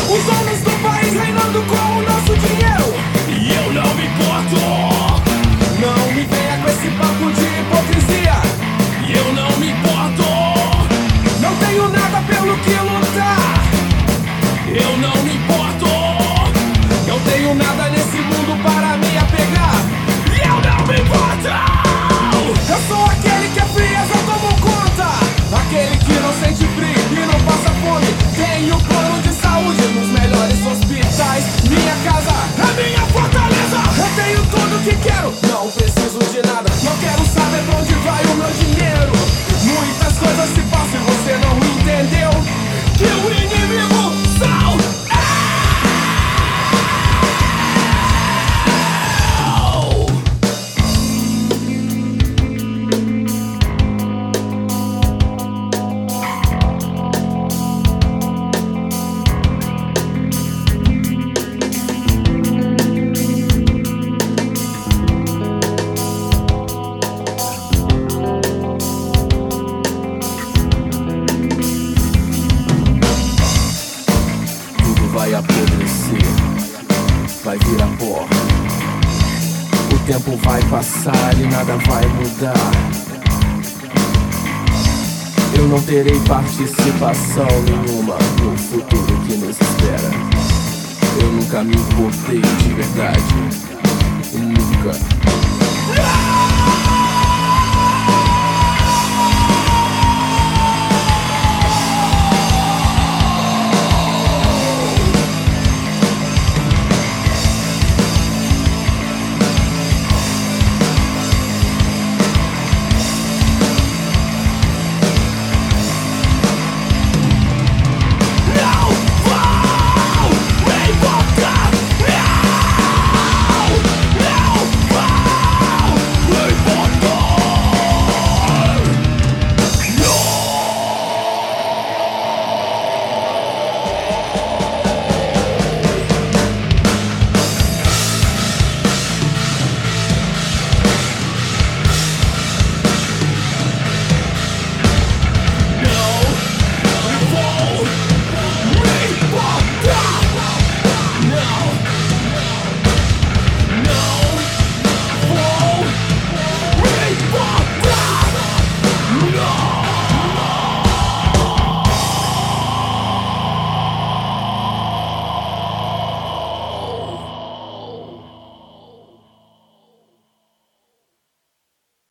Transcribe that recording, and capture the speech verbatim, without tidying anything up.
Os donos do país reinando com o nosso dinheiro. E eu não me importo. Não me venha com esse papo de hipocrisia. E eu não me importo. Não tenho nada pelo que lutar. Eu não me importo. Não tenho nada nesse mundo para me apegar. E eu não me importo. Eu sou aquele que é frieza, tomo conta. Aquele que não sente frio e não passa fome. Tenho plano de saúde nos melhores hospitais. Minha casa é minha fortaleza. Eu tenho tudo que quero, não preciso de nada. Não quero saber pra onde vai o meu dinheiro. Muitas coisas se passam e você não entendeu que o inimigo são eu. Vai apodrecer, vai virar pó. O tempo vai passar e nada vai mudar. Eu não terei participação nenhuma no futuro que nos espera. Eu nunca me importei de verdade, nunca.